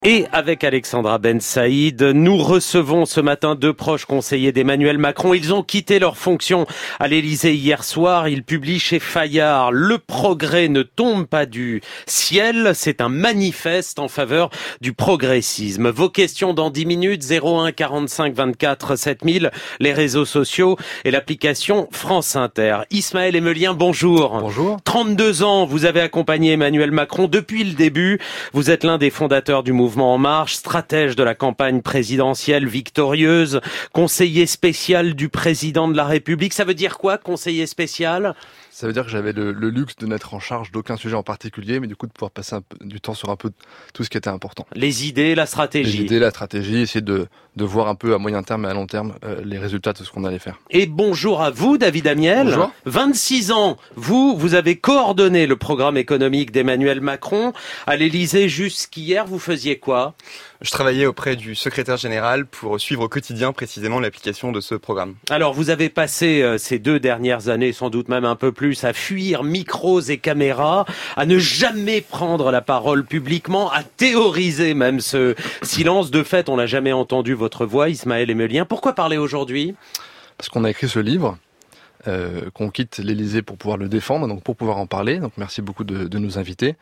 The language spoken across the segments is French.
Et avec Alexandra Ben Saïd, nous recevons ce matin deux proches conseillers d'Emmanuel Macron. Ils ont quitté leur fonction à l'Élysée hier soir. Ils publient chez Fayard « Le progrès ne tombe pas du ciel ». C'est un manifeste en faveur du progressisme. Vos questions dans 10 minutes, 01 45 24 7000, les réseaux sociaux et l'application France Inter. Ismaël Emelien, bonjour. Bonjour. 32 ans, vous avez accompagné Emmanuel Macron depuis le début. Vous êtes l'un des fondateurs du mouvement En Marche, stratège de la campagne présidentielle victorieuse, conseiller spécial du président de la République. Ça veut dire quoi, conseiller spécial ? Ça veut dire que j'avais le luxe de n'être en charge d'aucun sujet en particulier, mais du coup de pouvoir passer du temps sur un peu tout ce qui était important. Les idées, la stratégie. Les idées, la stratégie, essayer de voir un peu à moyen terme et à long terme les résultats de ce qu'on allait faire. Et bonjour à vous, David Amiel. Bonjour. 26 ans, vous avez coordonné le programme économique d'Emmanuel Macron. À l'Élysée jusqu'hier, vous faisiez quoi ? Je travaillais auprès du secrétaire général pour suivre au quotidien précisément l'application de ce programme. Alors, vous avez passé ces 2 dernières années, sans doute même un peu plus, à fuir micros et caméras, à ne jamais prendre la parole publiquement, à théoriser même ce silence. De fait, on n'a jamais entendu votre voix, Ismaël Emelien. Pourquoi parler aujourd'hui ? Parce qu'on a écrit ce livre, qu'on quitte l'Élysée pour pouvoir le défendre, donc pour pouvoir en parler. Donc merci beaucoup de nous inviter.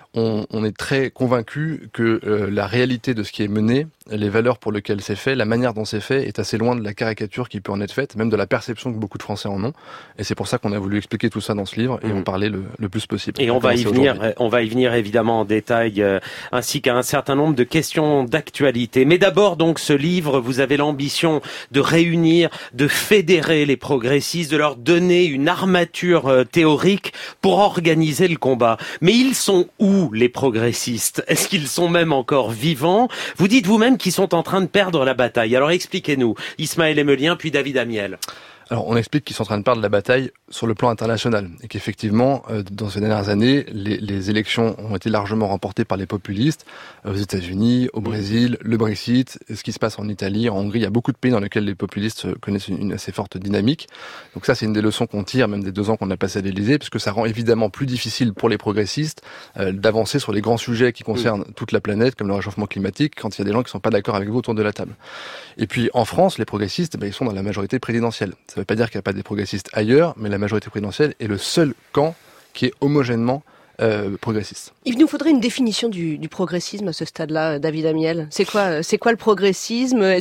On est très convaincus que la réalité de ce qui est mené, les valeurs pour lesquelles c'est fait, la manière dont c'est fait est assez loin de la caricature qui peut en être faite, même de la perception que beaucoup de Français en ont. Et c'est pour ça qu'on a voulu expliquer tout ça dans ce livre et en parler le plus possible. Et on va y venir évidemment en détail, ainsi qu'à un certain nombre de questions d'actualité. Mais d'abord donc ce livre, vous avez l'ambition de réunir, de fédérer les progressistes, de leur donner une armature théorique pour organiser le combat. Mais ils sont où les progressistes ? Est-ce qu'ils sont même encore vivants ? Vous dites vous-même qu'ils sont en train de perdre la bataille. Alors expliquez-nous, Ismaël Emelien puis David Amiel. Alors, on explique qu'ils sont en train de perdre la bataille sur le plan international et qu'effectivement, dans ces dernières années, les élections ont été largement remportées par les populistes aux États-Unis, au Brésil, le Brexit, ce qui se passe en Italie, en Hongrie. Il y a beaucoup de pays dans lesquels les populistes connaissent une assez forte dynamique. Donc ça, c'est une des leçons qu'on tire, même des 2 ans qu'on a passé à l'Élysée, parce que ça rend évidemment plus difficile pour les progressistes d'avancer sur les grands sujets qui concernent toute la planète, comme le réchauffement climatique, quand il y a des gens qui sont pas d'accord avec vous autour de la table. Et puis, en France, les progressistes, ils sont dans la majorité présidentielle. Ça ne veut pas dire qu'il n'y a pas des progressistes ailleurs, mais la majorité présidentielle est le seul camp qui est homogènement progressiste. Il nous faudrait une définition du progressisme à ce stade-là, David Amiel. C'est quoi le progressisme ?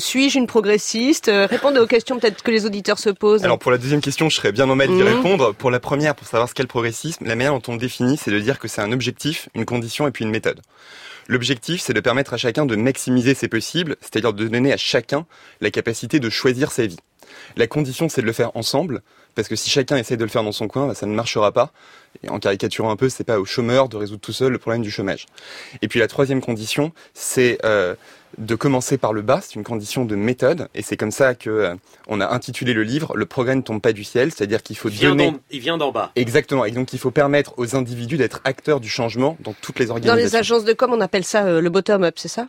Suis-je une progressiste ? Répondez aux questions peut-être que les auditeurs se posent. Alors pour la deuxième question, je serais bien en mal d'y répondre. Pour la première, pour savoir ce qu'est le progressisme, la manière dont on le définit, c'est de dire que c'est un objectif, une condition et puis une méthode. L'objectif, c'est de permettre à chacun de maximiser ses possibles, c'est-à-dire de donner à chacun la capacité de choisir sa vie. La condition, c'est de le faire ensemble, parce que si chacun essaie de le faire dans son coin, ça ne marchera pas. Et en caricaturant un peu, c'est pas au chômeur de résoudre tout seul le problème du chômage. Et puis la troisième condition, c'est de commencer par le bas, c'est une condition de méthode, et c'est comme ça que on a intitulé le livre « Le progrès ne tombe pas du ciel », c'est-à-dire qu'il faut Il vient d'en bas. Exactement, et donc il faut permettre aux individus d'être acteurs du changement dans toutes les organisations. Dans les agences de com, on appelle ça le bottom-up, c'est ça ?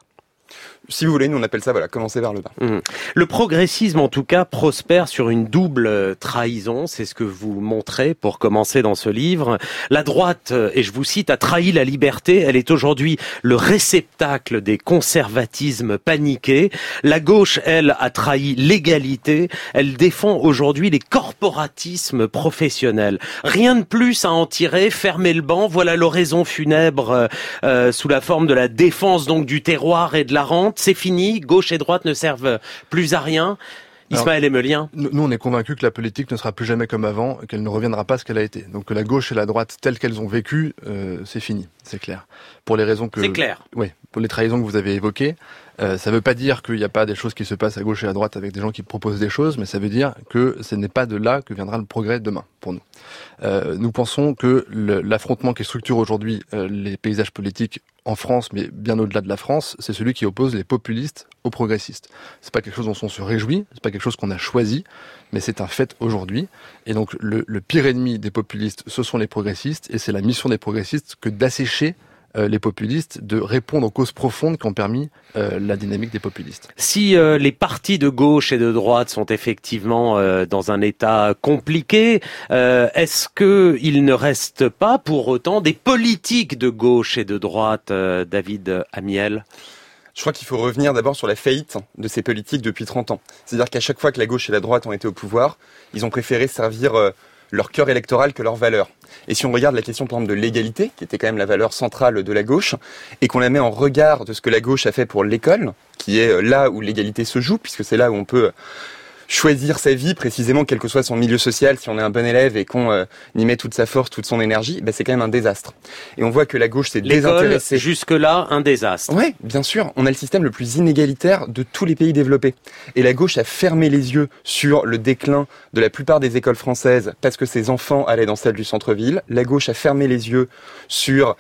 Si vous voulez, nous on appelle ça, commencer vers le bas. Le progressisme, en tout cas, prospère sur une double trahison. C'est ce que vous montrez pour commencer dans ce livre. La droite, et je vous cite, a trahi la liberté. Elle est aujourd'hui le réceptacle des conservatismes paniqués. La gauche, elle, a trahi l'égalité. Elle défend aujourd'hui les corporatismes professionnels. Rien de plus à en tirer. Fermez le banc. Voilà l'oraison funèbre sous la forme de la défense donc du terroir et de la rente. C'est fini, gauche et droite ne servent plus à rien. Ismaël Emelien. Nous, on est convaincus que la politique ne sera plus jamais comme avant, qu'elle ne reviendra pas à ce qu'elle a été. Donc que la gauche et la droite, telles qu'elles ont vécu, c'est fini, c'est clair. Pour les raisons que... C'est clair. Oui, pour les trahisons que vous avez évoquées. Ça veut pas dire qu'il n'y a pas des choses qui se passent à gauche et à droite avec des gens qui proposent des choses, mais ça veut dire que ce n'est pas de là que viendra le progrès demain, pour nous. Nous pensons que l'affrontement qui structure aujourd'hui les paysages politiques en France, mais bien au-delà de la France, c'est celui qui oppose les populistes aux progressistes. C'est pas quelque chose dont on se réjouit, c'est pas quelque chose qu'on a choisi, mais c'est un fait aujourd'hui. Et donc le pire ennemi des populistes, ce sont les progressistes, et c'est la mission des progressistes que d'assécher les populistes, de répondre aux causes profondes qui ont permis la dynamique des populistes. Si les partis de gauche et de droite sont effectivement dans un état compliqué, est-ce qu'il ne reste pas pour autant des politiques de gauche et de droite, David Amiel ? Je crois qu'il faut revenir d'abord sur la faillite de ces politiques depuis 30 ans. C'est-à-dire qu'à chaque fois que la gauche et la droite ont été au pouvoir, ils ont préféré servir leur cœur électoral que leurs valeurs. Et si on regarde la question, par exemple, de l'égalité, qui était quand même la valeur centrale de la gauche, et qu'on la met en regard de ce que la gauche a fait pour l'école, qui est là où l'égalité se joue, puisque c'est là où on peut choisir sa vie précisément, quel que soit son milieu social, si on est un bon élève et qu'on y met toute sa force, toute son énergie, c'est quand même un désastre. Et on voit que la gauche s'est désintéressée. Jusque-là, un désastre. Ouais, bien sûr. On a le système le plus inégalitaire de tous les pays développés. Et la gauche a fermé les yeux sur le déclin de la plupart des écoles françaises parce que ses enfants allaient dans celles du centre-ville. La gauche a fermé les yeux sur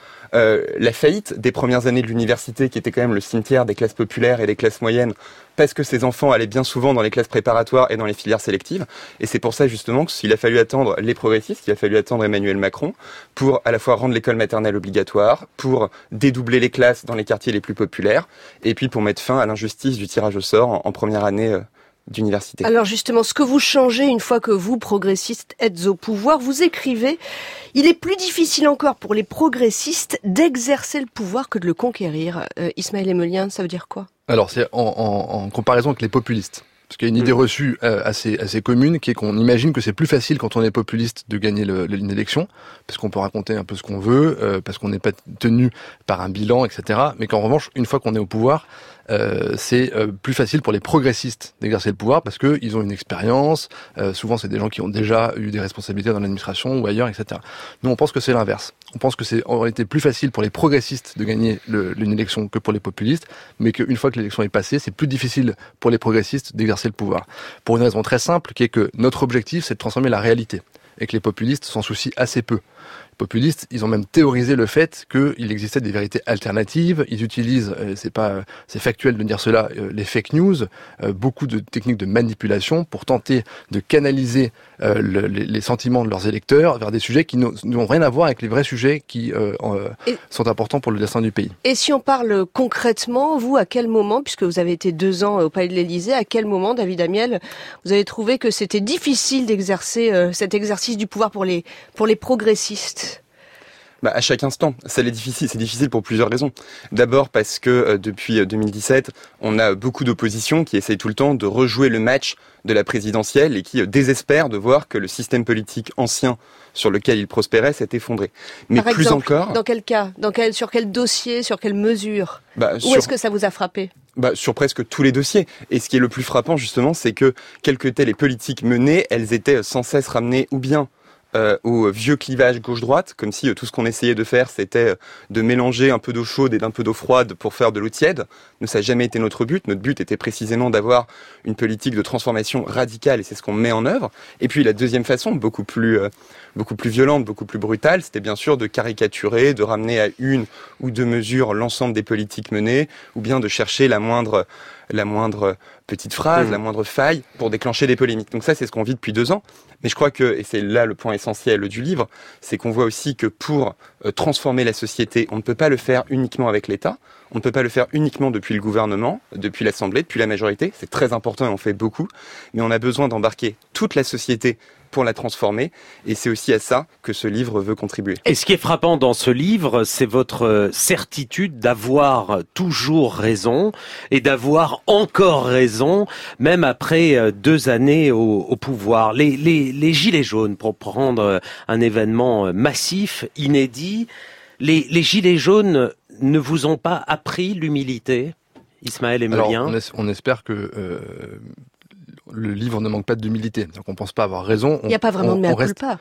la faillite des premières années de l'université, qui était quand même le cimetière des classes populaires et des classes moyennes, parce que ces enfants allaient bien souvent dans les classes préparatoires et dans les filières sélectives. Et c'est pour ça justement qu'il a fallu attendre les progressistes, qu'il a fallu attendre Emmanuel Macron pour à la fois rendre l'école maternelle obligatoire, pour dédoubler les classes dans les quartiers les plus populaires, et puis pour mettre fin à l'injustice du tirage au sort en première année d'université. Alors justement, ce que vous changez une fois que vous, progressistes, êtes au pouvoir, vous écrivez « Il est plus difficile encore pour les progressistes d'exercer le pouvoir que de le conquérir ». Ismaël Emelien, ça veut dire quoi ? Alors c'est en comparaison avec les populistes. Parce qu'il y a une idée reçue assez commune, qui est qu'on imagine que c'est plus facile quand on est populiste de gagner une élection, parce qu'on peut raconter un peu ce qu'on veut, parce qu'on n'est pas tenu par un bilan, etc. Mais qu'en revanche, une fois qu'on est au pouvoir, c'est plus facile pour les progressistes d'exercer le pouvoir, parce que ils ont une expérience. Souvent, c'est des gens qui ont déjà eu des responsabilités dans l'administration ou ailleurs, etc. Nous, on pense que c'est l'inverse. On pense que c'est en réalité plus facile pour les progressistes de gagner une élection que pour les populistes, mais qu'une fois que l'élection est passée, c'est plus difficile pour les progressistes d'exercer le pouvoir. Pour une raison très simple, qui est que notre objectif, c'est de transformer la réalité, et que les populistes s'en soucient assez peu. Les populistes, ils ont même théorisé le fait qu'il existait des vérités alternatives. Ils utilisent, c'est factuel de dire cela, les fake news, beaucoup de techniques de manipulation pour tenter de canaliser les sentiments de leurs électeurs vers des sujets qui n'ont rien à voir avec les vrais sujets qui sont importants pour le destin du pays. Et si on parle concrètement, vous, à quel moment, puisque vous avez été 2 ans au Palais de l'Élysée, à quel moment, David Amiel, vous avez trouvé que c'était difficile d'exercer cet exercice du pouvoir pour les progressistes ? À chaque instant, c'est difficile pour plusieurs raisons. D'abord parce que depuis 2017, on a beaucoup d'oppositions qui essayent tout le temps de rejouer le match de la présidentielle et qui désespèrent de voir que le système politique ancien sur lequel ils prospéraient s'est effondré. Mais par plus exemple, encore... Dans quel cas ? Sur quel dossier ? Sur quelle mesure ? Où est-ce que ça vous a frappé ? Sur presque tous les dossiers. Et ce qui est le plus frappant, justement, c'est que, quelles que étaient les politiques menées, elles étaient sans cesse ramenées ou bien au vieux clivage gauche-droite, comme si tout ce qu'on essayait de faire, c'était de mélanger un peu d'eau chaude et d'un peu d'eau froide pour faire de l'eau tiède. Ça n'a jamais été notre but. Notre but était précisément d'avoir une politique de transformation radicale, et c'est ce qu'on met en œuvre. Et puis la deuxième façon, beaucoup plus violente, beaucoup plus brutale, c'était bien sûr de caricaturer, de ramener à 1 ou 2 mesures l'ensemble des politiques menées, ou bien de chercher la moindre petite phrase, la moindre faille pour déclencher des polémiques. Donc ça, c'est ce qu'on vit depuis 2 ans. Mais je crois que, et c'est là le point essentiel du livre, c'est qu'on voit aussi que pour transformer la société, on ne peut pas le faire uniquement avec l'État, on ne peut pas le faire uniquement depuis le gouvernement, depuis l'Assemblée, depuis la majorité. C'est très important et on fait beaucoup. Mais on a besoin d'embarquer toute la société pour la transformer, et c'est aussi à ça que ce livre veut contribuer. Et ce qui est frappant dans ce livre, c'est votre certitude d'avoir toujours raison, et d'avoir encore raison, même après 2 années au pouvoir. Les Gilets jaunes, pour prendre un événement massif, inédit, les Gilets jaunes ne vous ont pas appris l'humilité, Ismaël Emelien ? Alors, on espère que... le livre ne manque pas d'humilité, donc on pense pas avoir raison. Il n'y a pas vraiment de mea culpa.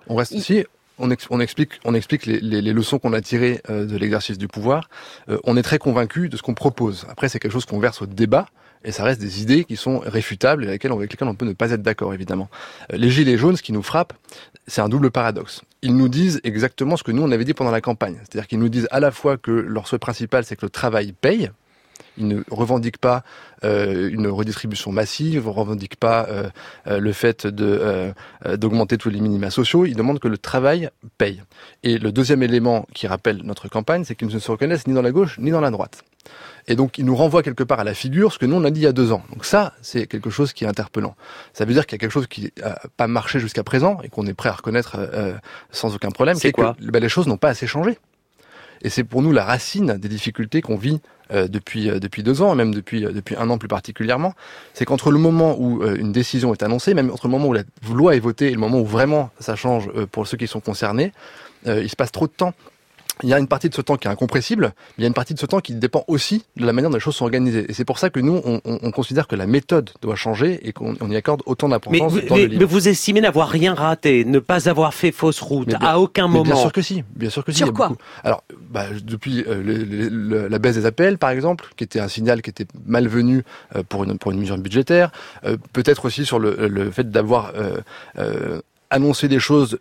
On explique les leçons qu'on a tirées de l'exercice du pouvoir. On est très convaincu de ce qu'on propose. Après, c'est quelque chose qu'on verse au débat, et ça reste des idées qui sont réfutables et avec lesquelles on peut ne pas être d'accord, évidemment. Les Gilets jaunes, ce qui nous frappe, c'est un double paradoxe. Ils nous disent exactement ce que nous, on avait dit pendant la campagne. C'est-à-dire qu'ils nous disent à la fois que leur souhait principal, c'est que le travail paye. Ils ne revendiquent pas une redistribution massive, ils ne revendiquent pas le fait d'augmenter tous les minima sociaux, ils demandent que le travail paye. Et le deuxième élément qui rappelle notre campagne, c'est qu'ils ne se reconnaissent ni dans la gauche ni dans la droite. Et donc, ils nous renvoient quelque part à la figure ce que nous, on a dit il y a 2 ans. Donc ça, c'est quelque chose qui est interpellant. Ça veut dire qu'il y a quelque chose qui n'a pas marché jusqu'à présent et qu'on est prêt à reconnaître sans aucun problème. C'est quoi ? Que les choses n'ont pas assez changé. Et c'est pour nous la racine des difficultés qu'on vit depuis 2 ans, même depuis 1 an plus particulièrement, c'est qu'entre le moment où une décision est annoncée, même entre le moment où la loi est votée et le moment où vraiment ça change pour ceux qui sont concernés, il se passe trop de temps. Il y a une partie de ce temps qui est incompressible, mais il y a une partie de ce temps qui dépend aussi de la manière dont les choses sont organisées. Et c'est pour ça que nous, on considère que la méthode doit changer et qu'on y accorde autant d'importance dans le livre. Mais vous estimez n'avoir rien raté, ne pas avoir fait fausse route à aucun moment. Bien sûr que si. Sur quoi ? Alors, depuis la baisse des APL, par exemple, qui était un signal qui était malvenu pour une mesure budgétaire, peut-être aussi sur le fait d'avoir annoncé des choses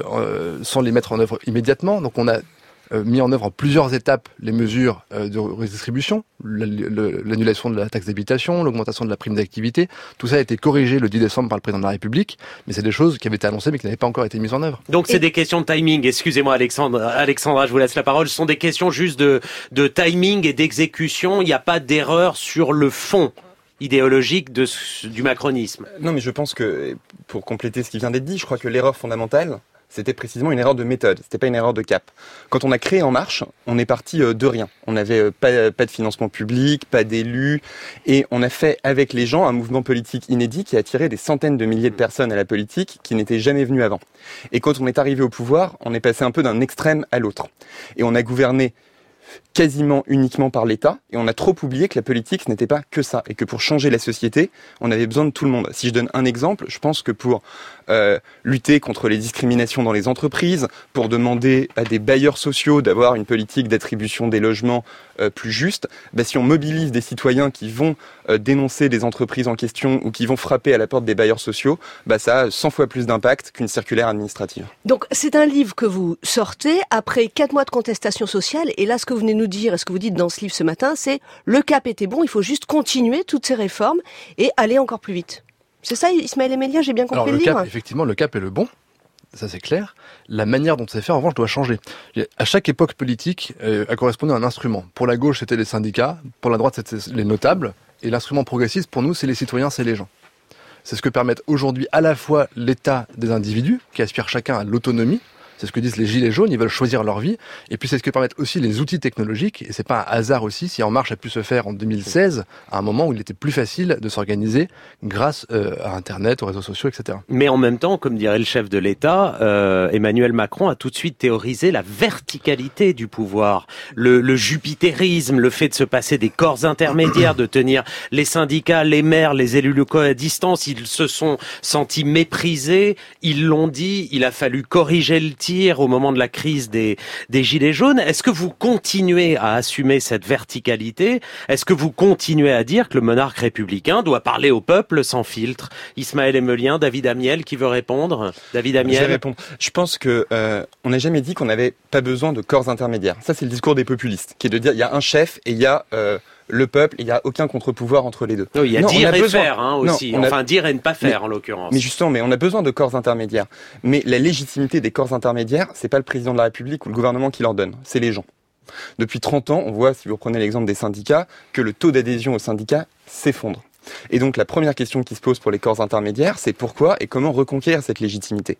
sans les mettre en œuvre immédiatement. Donc on a mis en œuvre en plusieurs étapes les mesures de redistribution, l'annulation de la taxe d'habitation, l'augmentation de la prime d'activité. Tout ça a été corrigé le 10 décembre par le président de la République, mais c'est des choses qui avaient été annoncées mais qui n'avaient pas encore été mises en œuvre. Donc c'est des questions de timing. Excusez-moi Alexandra, je vous laisse la parole. Ce sont des questions juste de timing et d'exécution. Il n'y a pas d'erreur sur le fond idéologique du macronisme. Non, mais je pense que, pour compléter ce qui vient d'être dit, je crois que l'erreur fondamentale, c'était précisément une erreur de méthode, c'était pas une erreur de cap. Quand on a créé En Marche, on est parti de rien. On n'avait pas de financement public, pas d'élus, et on a fait avec les gens un mouvement politique inédit qui a attiré des centaines de milliers de personnes à la politique qui n'étaient jamais venues avant. Et quand on est arrivé au pouvoir, on est passé un peu d'un extrême à l'autre. Et on a gouverné quasiment uniquement par l'État, et on a trop oublié que la politique ce n'était pas que ça, et que pour changer la société, on avait besoin de tout le monde. Si je donne un exemple, je pense que pour lutter contre les discriminations dans les entreprises, pour demander à des bailleurs sociaux d'avoir une politique d'attribution des logements plus juste, si on mobilise des citoyens qui vont dénoncer des entreprises en question ou qui vont frapper à la porte des bailleurs sociaux, ça a 100 fois plus d'impact qu'une circulaire administrative. Donc c'est un livre que vous sortez après 4 mois de contestation sociale, et là ce que vous venez de nous dire et ce que vous dites dans ce livre ce matin, c'est le cap était bon, il faut juste continuer toutes ces réformes et aller encore plus vite. C'est ça, Ismaël Emelien, j'ai bien compris le livre. Effectivement, le cap est le bon, ça c'est clair. La manière dont c'est fait, en revanche, doit changer. À chaque époque politique, a correspondu à un instrument. Pour la gauche, c'était les syndicats, pour la droite, c'était les notables, et l'instrument progressiste, pour nous, c'est les citoyens, c'est les gens. C'est ce que permettent aujourd'hui à la fois l'état des individus, qui aspirent chacun à l'autonomie. C'est ce que disent les gilets jaunes, ils veulent choisir leur vie. Et puis c'est ce que permettent aussi les outils technologiques. Et c'est pas un hasard aussi si En Marche a pu se faire en 2016, à un moment où il était plus facile de s'organiser grâce à Internet, aux réseaux sociaux, etc. Mais en même temps, comme dirait le chef de l'État, Emmanuel Macron a tout de suite théorisé la verticalité du pouvoir, le jupitérisme, le fait de se passer des corps intermédiaires, de tenir les syndicats, les maires, les élus locaux à distance. Ils se sont sentis méprisés, ils l'ont dit, il a fallu corriger le tir au moment de la crise des gilets jaunes. Est-ce que vous continuez à assumer cette verticalité ? Est-ce que vous continuez à dire que le monarque républicain doit parler au peuple sans filtre ? Ismaël Emelien, David Amiel, qui veut répondre ? David Amiel. Je vais répondre. Je pense que on n'a jamais dit qu'on n'avait pas besoin de corps intermédiaires. Ça, c'est le discours des populistes, qui est de dire il y a un chef et il y a le peuple, il n'y a aucun contre-pouvoir entre les deux. Non, il y a dire et faire aussi. Enfin, dire et ne pas faire en l'occurrence. Mais justement, on a besoin de corps intermédiaires. Mais la légitimité des corps intermédiaires, c'est pas le président de la République ou le gouvernement qui leur donne, c'est les gens. Depuis 30 ans, on voit, si vous prenez l'exemple des syndicats, que le taux d'adhésion aux syndicats s'effondre. Et donc la première question qui se pose pour les corps intermédiaires, c'est pourquoi et comment reconquérir cette légitimité.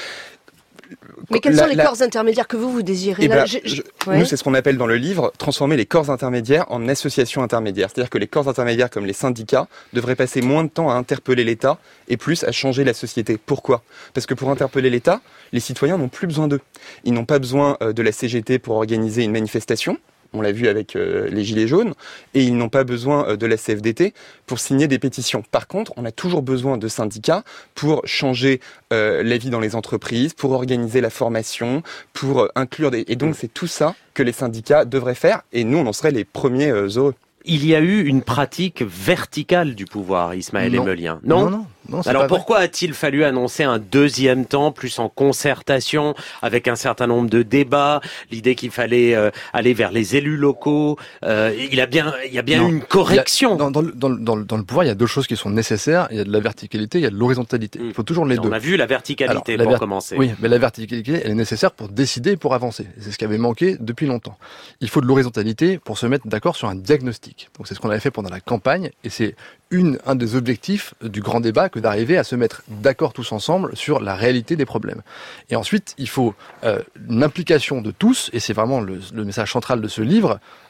Mais quels sont les corps intermédiaires que vous désirez là, Nous, c'est ce qu'on appelle dans le livre transformer les corps intermédiaires en associations intermédiaires. C'est-à-dire que les corps intermédiaires comme les syndicats devraient passer moins de temps à interpeller l'État et plus à changer la société. Pourquoi ? Parce que pour interpeller l'État, les citoyens n'ont plus besoin d'eux. Ils n'ont pas besoin de la CGT pour organiser une manifestation. On l'a vu avec les Gilets jaunes, et ils n'ont pas besoin de la CFDT pour signer des pétitions. Par contre, on a toujours besoin de syndicats pour changer la vie dans les entreprises, pour organiser la formation, pour inclure des... Et donc c'est tout ça que les syndicats devraient faire, et nous on en serait les premiers heureux. Il y a eu une pratique verticale du pouvoir, Ismaël Emelien. Non, alors pourquoi a-t-il fallu annoncer un deuxième temps, plus en concertation, avec un certain nombre de débats, l'idée qu'il fallait aller vers les élus locaux, il y a bien eu une correction. Dans le pouvoir, il y a deux choses qui sont nécessaires, il y a de la verticalité, il y a de l'horizontalité. Il faut toujours les deux. On a vu la verticalité pour commencer. Oui, mais la verticalité, elle est nécessaire pour décider et pour avancer. C'est ce qui avait manqué depuis longtemps. Il faut de l'horizontalité pour se mettre d'accord sur un diagnostic. Donc c'est ce qu'on avait fait pendant la campagne, et c'est un des objectifs du grand débat que d'arriver à se mettre d'accord tous ensemble sur la réalité des problèmes. Et ensuite, il faut une implication de tous, et c'est vraiment le message central de ce livre,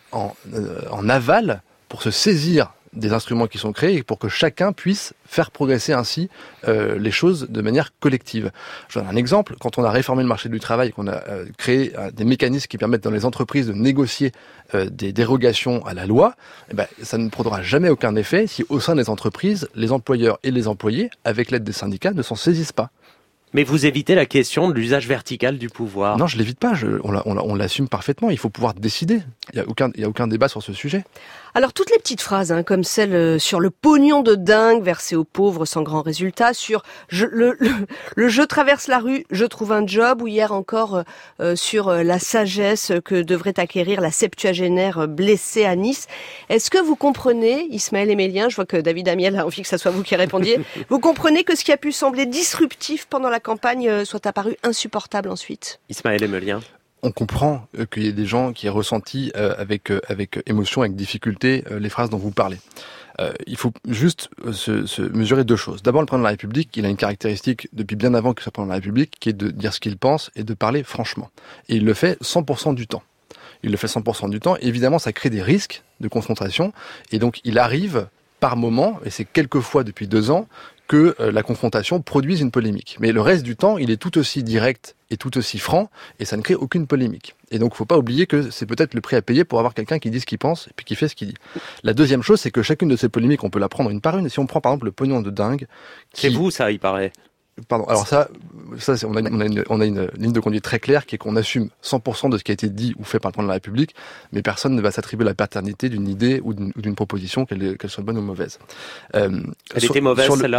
en aval pour se saisir des instruments qui sont créés et pour que chacun puisse faire progresser ainsi les choses de manière collective. Je donne un exemple. Quand on a réformé le marché du travail, qu'on a créé des mécanismes qui permettent dans les entreprises de négocier des dérogations à la loi, ça ne produira jamais aucun effet si au sein des entreprises, les employeurs et les employés, avec l'aide des syndicats, ne s'en saisissent pas. Mais vous évitez la question de l'usage vertical du pouvoir. Non, je l'évite pas. On l'assume parfaitement. Il faut pouvoir décider. Il y a aucun débat sur ce sujet. Alors toutes les petites phrases, comme celle sur le pognon de dingue versé aux pauvres sans grand résultat, sur je traverse la rue, je trouve un job, ou hier encore sur la sagesse que devrait acquérir la septuagénaire blessée à Nice. Est-ce que vous comprenez, Ismaël Emelien, je vois que David Amiel a envie que ça soit vous qui répondiez, vous comprenez que ce qui a pu sembler disruptif pendant la campagne soit apparu insupportable ensuite? Ismaël Emelien. On comprend qu'il y ait des gens qui aient ressenti avec émotion, avec difficulté, les phrases dont vous parlez. Il faut juste se mesurer deux choses. D'abord, le président de la République, il a une caractéristique depuis bien avant qu'il soit président de la République, qui est de dire ce qu'il pense et de parler franchement. Et il le fait 100% du temps. Il le fait 100% du temps. Évidemment, ça crée des risques de confrontation. Et donc, il arrive par moment, et c'est quelques fois depuis 2 ans, que la confrontation produise une polémique. Mais le reste du temps, il est tout aussi direct et tout aussi franc, et ça ne crée aucune polémique. Et donc, il ne faut pas oublier que c'est peut-être le prix à payer pour avoir quelqu'un qui dit ce qu'il pense et puis qui fait ce qu'il dit. La deuxième chose, c'est que chacune de ces polémiques, on peut la prendre une par une. Et si on prend par exemple le pognon de dingue... C'est vous, ça, il paraît. Pardon. Alors on a une ligne de conduite très claire qui est qu'on assume 100% de ce qui a été dit ou fait par le président de la République, mais personne ne va s'attribuer la paternité d'une idée ou d'une proposition, qu'elle soit bonne ou mauvaise. Elle était mauvaise, celle-là?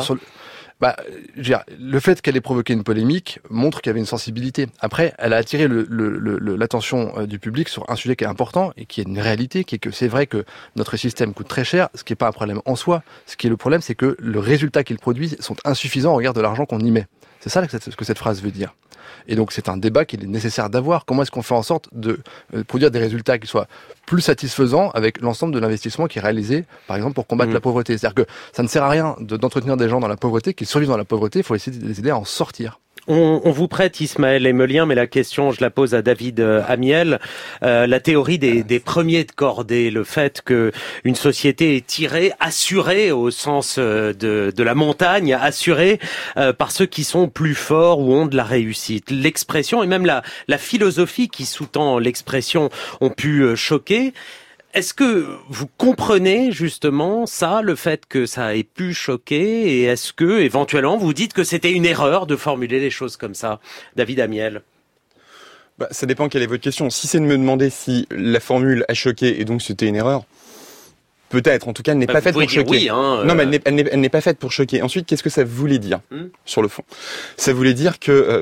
Le fait qu'elle ait provoqué une polémique montre qu'il y avait une sensibilité. Après, elle a attiré l'attention du public sur un sujet qui est important et qui est une réalité, qui est que c'est vrai que notre système coûte très cher, ce qui n'est pas un problème en soi. Ce qui est le problème, c'est que le résultat qu'il produit sont insuffisants au regard de l'argent qu'on y met. C'est ça ce que cette phrase veut dire. Et donc c'est un débat qu'il est nécessaire d'avoir. Comment est-ce qu'on fait en sorte de produire des résultats qui soient plus satisfaisants avec l'ensemble de l'investissement qui est réalisé, par exemple, pour combattre la pauvreté. C'est-à-dire que ça ne sert à rien d'entretenir des gens dans la pauvreté, qui survivent dans la pauvreté, il faut essayer de les aider à en sortir. On vous prête Ismaël Emelien, mais la question, je la pose à David Amiel. La théorie des premiers de cordée, le fait que une société est tirée, assurée au sens de la montagne, assurée par ceux qui sont plus forts ou ont de la réussite. L'expression et même la philosophie qui sous-tend l'expression ont pu choquer. Est-ce que vous comprenez justement ça, le fait que ça ait pu choquer, et est-ce que éventuellement vous dites que c'était une erreur de formuler les choses comme ça, David Amiel? Ça dépend quelle est votre question. Si c'est de me demander si la formule a choqué et donc c'était une erreur, peut-être. En tout cas, elle n'est pas faite pour choquer. Oui, Non, mais elle n'est pas faite pour choquer. Ensuite, qu'est-ce que ça voulait dire sur le fond? Ça voulait dire que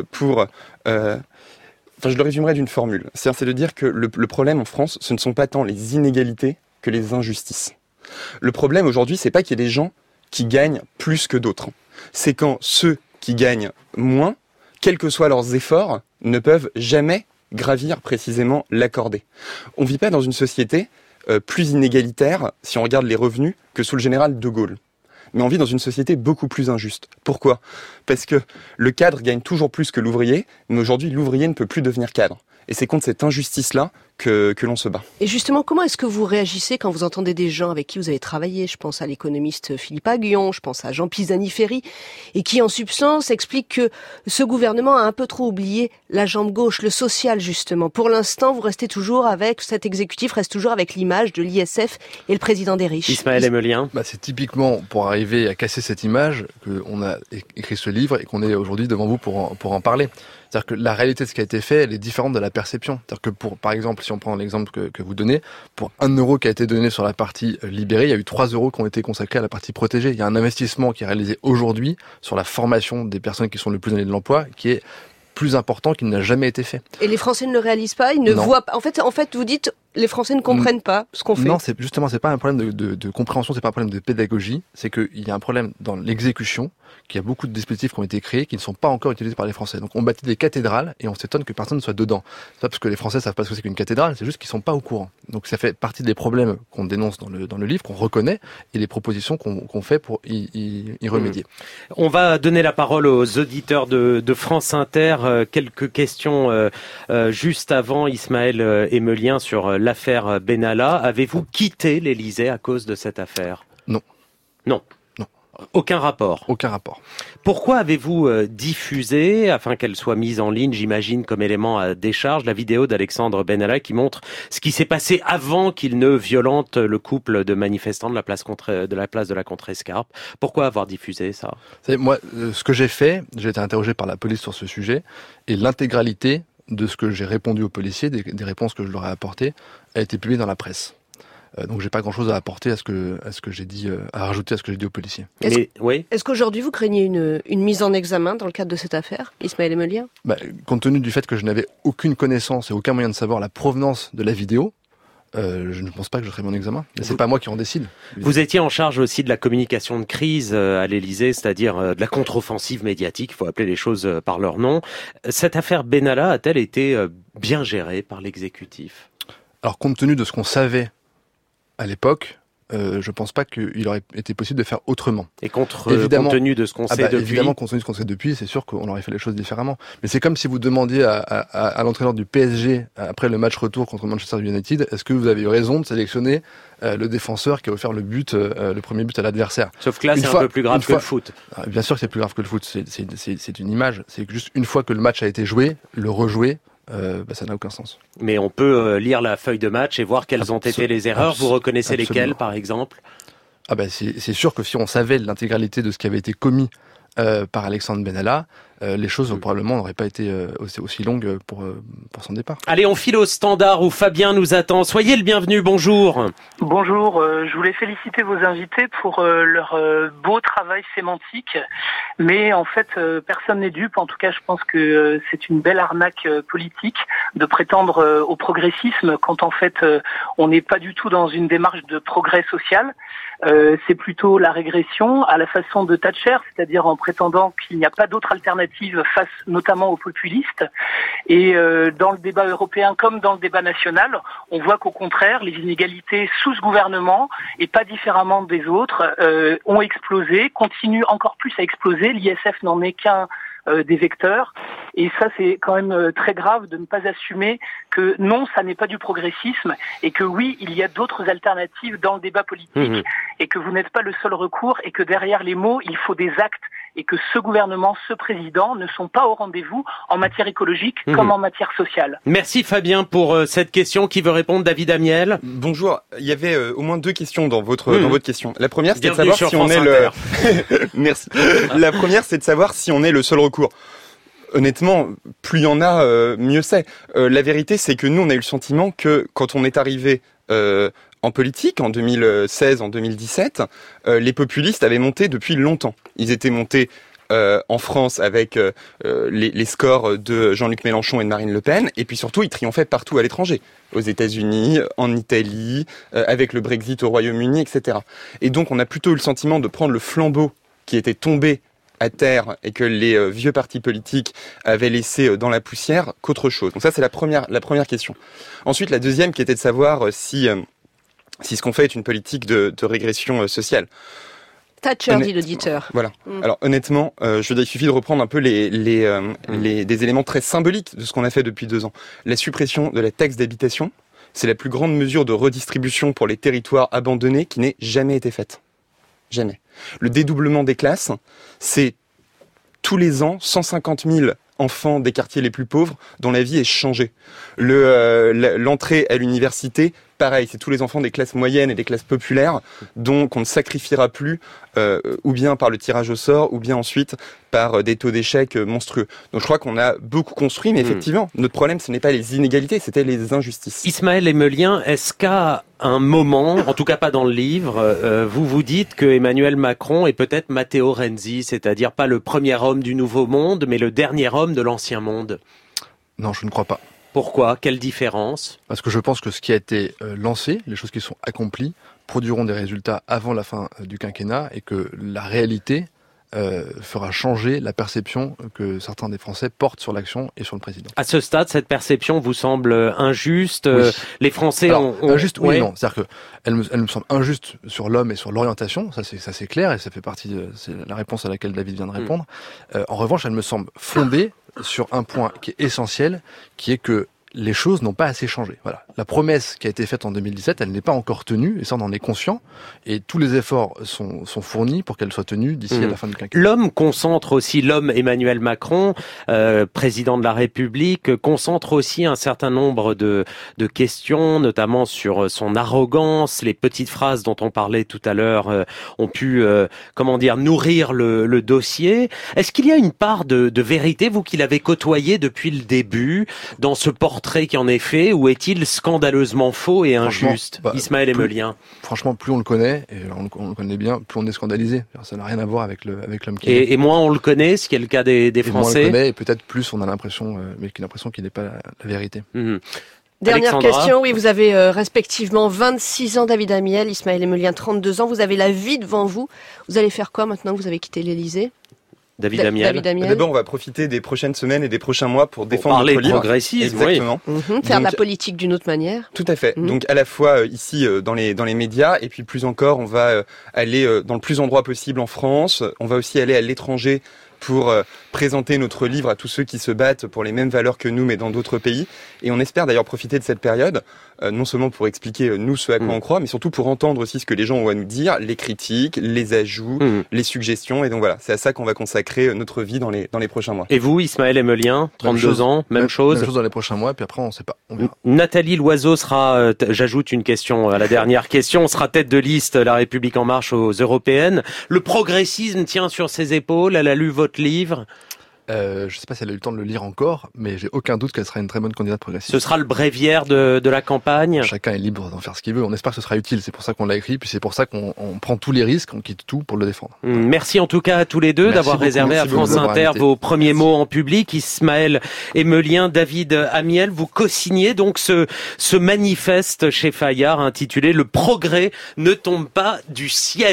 je le résumerai d'une formule. C'est de dire que le problème en France, ce ne sont pas tant les inégalités que les injustices. Le problème aujourd'hui, c'est pas qu'il y ait des gens qui gagnent plus que d'autres. C'est quand ceux qui gagnent moins, quels que soient leurs efforts, ne peuvent jamais gravir précisément l'accordé. On vit pas dans une société plus inégalitaire, si on regarde les revenus, que sous le général de Gaulle. Mais on vit dans une société beaucoup plus injuste. Pourquoi? Parce que le cadre gagne toujours plus que l'ouvrier, mais aujourd'hui, l'ouvrier ne peut plus devenir cadre. Et c'est contre cette injustice-là que l'on se bat. Et justement, comment est-ce que vous réagissez quand vous entendez des gens avec qui vous avez travaillé? Je pense à l'économiste Philippe Aghion, je pense à Jean Pisani-Ferry, et qui en substance expliquent que ce gouvernement a un peu trop oublié la jambe gauche, le social justement. Pour l'instant, vous restez toujours avec, cet exécutif reste toujours avec l'image de l'ISF et le président des riches. Ismaël Emelien. C'est typiquement pour arriver à casser cette image qu'on a écrit ce livre et qu'on est aujourd'hui devant vous pour en parler. C'est-à-dire que la réalité de ce qui a été fait, elle est différente de la perception. C'est-à-dire que par exemple, si on prend l'exemple que vous donnez, pour 1 euro qui a été donné sur la partie libérée, il y a eu 3 euros qui ont été consacrés à la partie protégée. Il y a un investissement qui est réalisé aujourd'hui sur la formation des personnes qui sont les plus éloignées de l'emploi, qui est plus important qu'il n'a jamais été fait. Et les Français ne le réalisent pas, ils ne voient pas. En fait, vous dites, les Français ne comprennent pas ce qu'on fait. Non, c'est pas un problème de compréhension, c'est pas un problème de pédagogie, c'est qu'il y a un problème dans l'exécution, qu'il y a beaucoup de dispositifs qui ont été créés qui ne sont pas encore utilisés par les Français. Donc on bâtit des cathédrales et on s'étonne que personne ne soit dedans. C'est pas parce que les Français savent pas ce que c'est qu'une cathédrale, c'est juste qu'ils sont pas au courant. Donc ça fait partie des problèmes qu'on dénonce dans le livre, qu'on reconnaît, et les propositions qu'on fait pour y remédier. On va donner la parole aux auditeurs de France Inter. Quelques questions juste avant, Ismaël Emelien, sur l'affaire Benalla. Avez-vous quitté l'Élysée à cause de cette affaire ? Non. Non. Aucun rapport. Aucun rapport. Pourquoi avez-vous diffusé, afin qu'elle soit mise en ligne, j'imagine, comme élément à décharge, la vidéo d'Alexandre Benalla qui montre ce qui s'est passé avant qu'il ne violente le couple de manifestants de la place de la Contrescarpe ? Pourquoi avoir diffusé ça ? Vous savez, moi, ce que j'ai fait, j'ai été interrogé par la police sur ce sujet, et l'intégralité de ce que j'ai répondu aux policiers, des réponses que je leur ai apportées, a été publiée dans la presse. Donc j'ai pas grand-chose à apporter à ce que j'ai dit, à rajouter à ce que j'ai dit aux policiers. Est-ce qu'aujourd'hui vous craignez une mise en examen dans le cadre de cette affaire, Ismaël Emelien ? Compte tenu du fait que je n'avais aucune connaissance et aucun moyen de savoir la provenance de la vidéo, je ne pense pas que je serai mis en examen. Mais c'est pas moi qui en décide. Vous étiez en charge aussi de la communication de crise à l'Élysée, c'est-à-dire de la contre-offensive médiatique, il faut appeler les choses par leur nom. Cette affaire Benalla a-t-elle été bien gérée par l'exécutif ? Alors compte tenu de ce qu'on savait à l'époque, je pense pas qu'il aurait été possible de faire autrement. Et compte tenu de ce qu'on sait depuis. Évidemment, compte tenu de ce qu'on sait depuis, c'est sûr qu'on aurait fait les choses différemment. Mais c'est comme si vous demandiez à l'entraîneur du PSG, après le match retour contre Manchester United, est-ce que vous avez eu raison de sélectionner le défenseur qui a offert le premier but à l'adversaire ? Sauf que là, c'est un peu plus grave que le foot. Bien sûr que c'est plus grave que le foot. C'est une image. C'est que juste une fois que le match a été joué, le rejouer, ça n'a aucun sens. Mais on peut lire la feuille de match et voir quelles ont été les erreurs. Vous reconnaissez lesquelles, par exemple ? C'est sûr que si on savait l'intégralité de ce qui avait été commis par Alexandre Benalla, les choses probablement n'auraient pas été aussi longues pour son départ. Allez, on file au standard où Fabien nous attend. Soyez le bienvenu, bonjour. Bonjour, je voulais féliciter vos invités pour leur beau travail sémantique, mais en fait personne n'est dupe. En tout cas, je pense que c'est une belle arnaque politique de prétendre au progressisme quand en fait on n'est pas du tout dans une démarche de progrès social. C'est plutôt la régression à la façon de Thatcher, c'est-à-dire en prétendant qu'il n'y a pas d'autre alternative face notamment aux populistes. Et dans le débat européen comme dans le débat national, on voit qu'au contraire, les inégalités sous ce gouvernement, et pas différemment des autres, ont explosé, continuent encore plus à exploser. L'ISF n'en est qu'un des vecteurs. Et ça, c'est quand même très grave de ne pas assumer que non, ça n'est pas du progressisme et que oui, il y a d'autres alternatives dans le débat politique et que vous n'êtes pas le seul recours et que derrière les mots, il faut des actes et que ce gouvernement, ce président ne sont pas au rendez-vous en matière écologique comme en matière sociale. Merci Fabien pour cette question. Qui veut répondre ? David Amiel. Bonjour. Il y avait au moins deux questions dans votre question. La première, c'était de savoir si on est Merci. La première, c'est de savoir si on est le seul recours. Honnêtement, plus il y en a, mieux c'est. La vérité, c'est que nous, on a eu le sentiment que quand on est arrivé en politique, en 2016, en 2017, les populistes avaient monté depuis longtemps. Ils étaient montés en France avec les scores de Jean-Luc Mélenchon et de Marine Le Pen, et puis surtout, ils triomphaient partout à l'étranger, aux États-Unis, en Italie, avec le Brexit au Royaume-Uni, etc. Et donc, on a plutôt eu le sentiment de prendre le flambeau qui était tombé à terre et que les vieux partis politiques avaient laissé dans la poussière qu'autre chose. Donc ça, c'est la première question. Ensuite, la deuxième qui était de savoir si ce qu'on fait est une politique de régression sociale. Thatcher, dit l'auditeur. Voilà. Alors honnêtement, il suffit de reprendre un peu des éléments très symboliques de ce qu'on a fait depuis 2 ans. La suppression de la taxe d'habitation, c'est la plus grande mesure de redistribution pour les territoires abandonnés qui n'ait jamais été faite. Jamais. Le dédoublement des classes, c'est tous les ans 150 000 enfants des quartiers les plus pauvres dont la vie est changée. L'entrée à l'université, pareil, c'est tous les enfants des classes moyennes et des classes populaires dont on ne sacrifiera plus, ou bien par le tirage au sort, ou bien ensuite par des taux d'échec monstrueux. Donc je crois qu'on a beaucoup construit, mais effectivement, notre problème, ce n'est pas les inégalités, c'était les injustices. Ismaël Emelien, est-ce qu'à un moment, en tout cas pas dans le livre, vous dites que Emmanuel Macron est peut-être Matteo Renzi, c'est-à-dire pas le premier homme du nouveau monde, mais le dernier homme de l'ancien monde ? Non, je ne crois pas. Pourquoi ? Quelle différence ? Parce que je pense que ce qui a été lancé, les choses qui sont accomplies, produiront des résultats avant la fin du quinquennat et que la réalité fera changer la perception que certains des Français portent sur l'action et sur le président. À ce stade, cette perception vous semble injuste ? Oui. Les Français ont... Injuste, oui et non. C'est-à-dire qu'elle me semble injuste sur l'homme et sur l'orientation, ça c'est clair, et ça fait partie c'est la réponse à laquelle David vient de répondre. En revanche, elle me semble fondée sur un point qui est essentiel, qui est que les choses n'ont pas assez changé. Voilà. La promesse qui a été faite en 2017, elle n'est pas encore tenue, et ça on en est conscient, et tous les efforts sont fournis pour qu'elle soit tenue d'ici à la fin du quinquennat. L'homme concentre aussi, l'homme Emmanuel Macron, président de la République, concentre aussi un certain nombre de questions, notamment sur son arrogance. Les petites phrases dont on parlait tout à l'heure ont pu, nourrir le dossier. Est-ce qu'il y a une part de vérité, vous qui l'avez côtoyé depuis le début, dans ce portrait qui en est fait, ou est-il scandaleusement faux et injuste, Ismaël Emelien? Franchement, plus on le connaît, et on le connaît bien, plus on est scandalisé. Ça n'a rien à voir avec l'homme qui est. Et moins on le connaît, ce qui est le cas des Français. Moins on le connaît, et peut-être plus on a l'impression, qu'il n'est pas la vérité. Dernière Alexandra. question, oui, vous avez respectivement 26 ans, David Amiel, Ismaël Emelien, 32 ans, vous avez la vie devant vous. Vous allez faire quoi maintenant que vous avez quitté l'Élysée? David Amiel. D'abord, on va profiter des prochaines semaines et des prochains mois pour défendre notre livre. Progressisme, exactement. Oui. Faire de la politique d'une autre manière. Tout à fait. Donc à la fois ici dans les médias, et puis plus encore, on va aller dans le plus endroit possible en France. On va aussi aller à l'étranger pour présenter notre livre à tous ceux qui se battent pour les mêmes valeurs que nous, mais dans d'autres pays. Et on espère d'ailleurs profiter de cette période, non seulement pour expliquer nous ce à quoi on croit, mais surtout pour entendre aussi ce que les gens ont à nous dire, les critiques, les ajouts, les suggestions. Et donc voilà, c'est à ça qu'on va consacrer notre vie dans les prochains mois. Et vous, Ismaël Emelien, 32 ans, même chose. Même chose dans les prochains mois, puis après on ne sait pas. On verra. Nathalie Loiseau sera, j'ajoute une question à la dernière question, sera tête de liste La République en marche aux européennes. Le progressisme tient sur ses épaules, elle a lu votre livre. Je ne sais pas si elle a eu le temps de le lire encore, mais j'ai aucun doute qu'elle sera une très bonne candidate progressiste. Ce sera le bréviaire de la campagne. Chacun est libre d'en faire ce qu'il veut. On espère que ce sera utile. C'est pour ça qu'on l'a écrit, puis c'est pour ça qu'on prend tous les risques, on quitte tout pour le défendre. Merci en tout cas à tous les deux d'avoir réservé à France Inter vos premiers mots en public. Ismaël Emelien, David Amiel, vous co-signez donc ce manifeste chez Fayard intitulé « Le progrès ne tombe pas du ciel ».